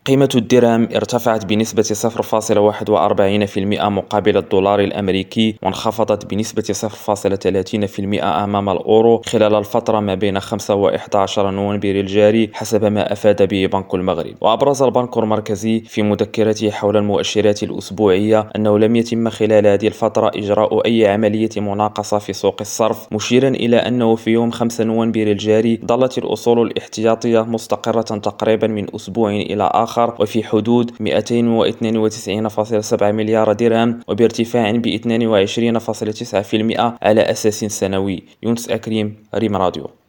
قيمة الدرهم ارتفعت بنسبة 0.41% مقابل الدولار الأمريكي، وانخفضت بنسبة 0.30% أمام الأورو خلال الفترة ما بين 5 و11 نوفمبر الجاري، حسب ما أفاد به بنك المغرب. وأبرز البنك المركزي في مذكرته حول المؤشرات الأسبوعية أنه لم يتم خلال هذه الفترة إجراء أي عملية مناقصة في سوق الصرف، مشيرا إلى أنه في يوم 5 نوفمبر الجاري ظلت الأصول الاحتياطية مستقرة تقريبا من أسبوع إلى آخر وفي حدود 292.7 مليار درهم، وبارتفاع ب 22.9% على أساس سنوي. يونس أكريم، ريم راديو.